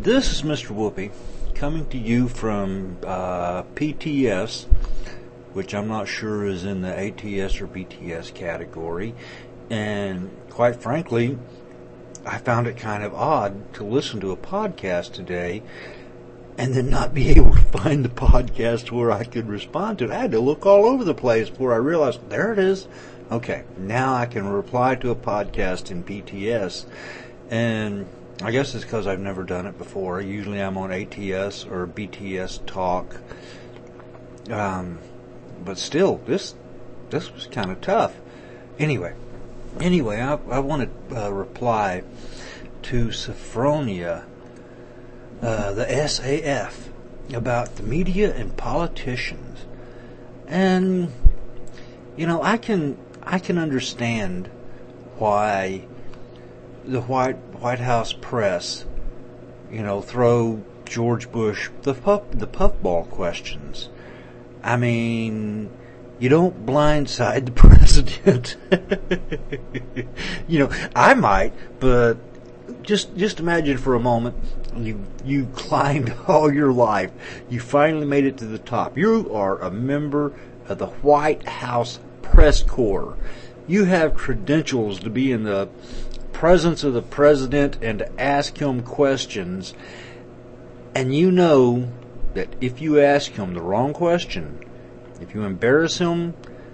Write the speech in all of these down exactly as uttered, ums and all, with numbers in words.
This is Mister Whoopi coming to you from uh, P T S, which I'm not sure is in the A T S or B T S category. And quite frankly, I found it kind of odd to listen to a podcast today and then not be able to find the podcast where I could respond to it. I had to look all over the place before I realized, there it is. Okay, now I can reply to a podcast in P T S. And I guess it's because I've never done it before. Usually I'm on A T S or B T S talk. Um, but still, this this was kind of tough. Anyway, anyway, I, I want to uh, reply to Sophronia, uh, the S A F, about the media and politicians. And, you know, I can I can understand why the White White House press, you know, throw George Bush the puff, the puffball questions. I mean, you don't blindside the president. You know, I might, but just just imagine for a moment you you climbed all your life. You finally made it to the top. You are a member of the White House press corps. You have credentials to be in the presence of the president and to ask him questions, and you know that if you ask him the wrong question, if you embarrass him,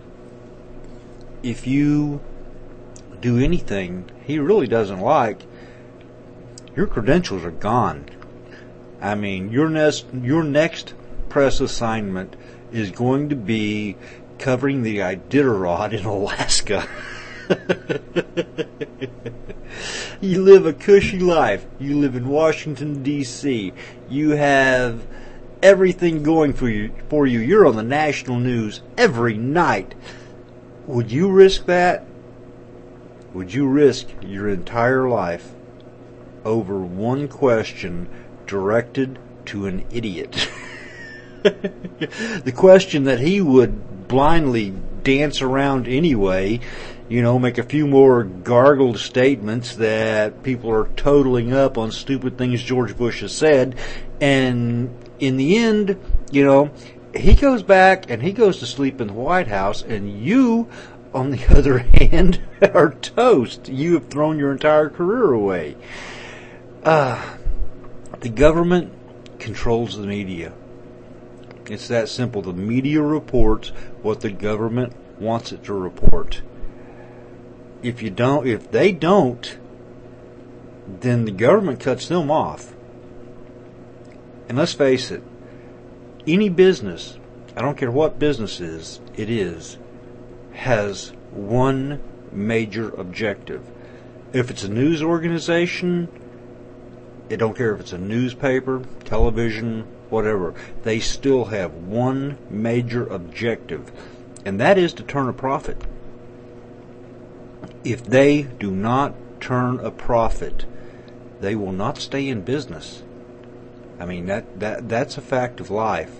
if you do anything he really doesn't like, your credentials are gone. I mean, your next your next press assignment is going to be covering the Iditarod in Alaska. You live a cushy life. You live in Washington, D C You have everything going for you. For you, you're on the national news every night. Would you risk that? Would you risk your entire life over one question directed to an idiot? The question that he would blindly dance around anyway. You know, make a few more gargled statements that people are totaling up on stupid things George Bush has said. And in the end, you know, he goes back and he goes to sleep in the White House, and you, on the other hand, are toast. You have thrown your entire career away. Uh, the government controls the media. It's that simple. The media reports what the government wants it to report. If you don't, if they don't, then the government cuts them off. And let's face it, any business, I don't care what business is, it is, has one major objective. If it's a news organization, I don't care if it's a newspaper, television, whatever, they still have one major objective, and that is to turn a profit. If they do not turn a profit, they will not stay in business. I mean, that, that that's a fact of life.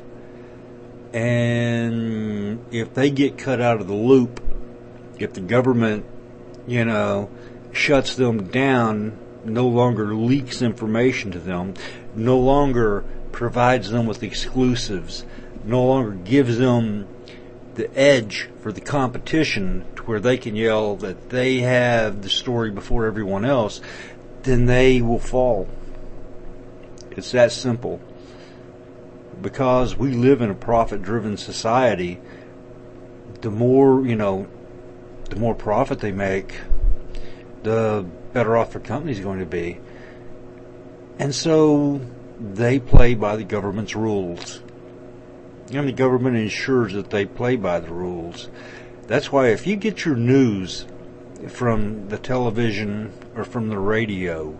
And if they get cut out of the loop, if the government, you know, shuts them down, no longer leaks information to them, no longer provides them with exclusives, no longer gives them the edge for the competition to where they can yell that they have the story before everyone else, then they will fall. It's that simple. Because we live in a profit-driven society, the more, you know, the more profit they make, the better off their company's going to be. And so they play by the government's rules. And the government ensures that they play by the rules. That's why if you get your news from the television or from the radio,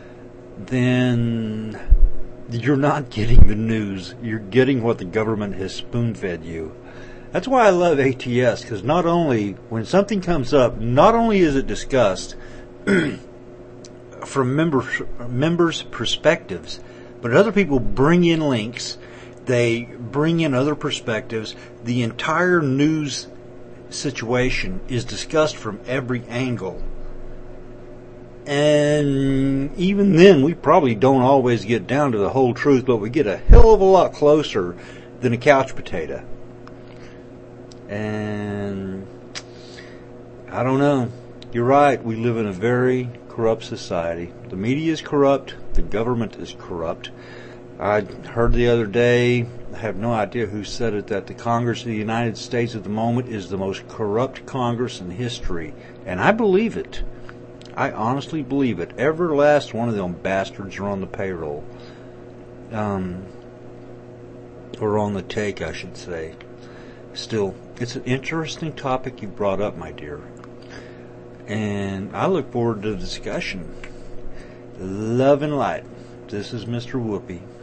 then you're not getting the news. You're getting what the government has spoon-fed you. That's why I love A T S, because not only, when something comes up, not only is it discussed from members, members' perspectives, but other people bring in links. They bring in other perspectives. The entire news situation is discussed from every angle. And even then, we probably don't always get down to the whole truth, but we get a hell of a lot closer than a couch potato. And I don't know. You're right. We live in a very corrupt society. The media is corrupt. The government is corrupt. I heard the other day, I have no idea who said it, that the Congress of the United States at the moment is the most corrupt Congress in history. And I believe it. I honestly believe it. Every last one of them bastards are on the payroll. Um, or on the take, I should say. Still, it's an interesting topic you brought up, my dear. And I look forward to the discussion. Love and light. This is Mister Whoopi.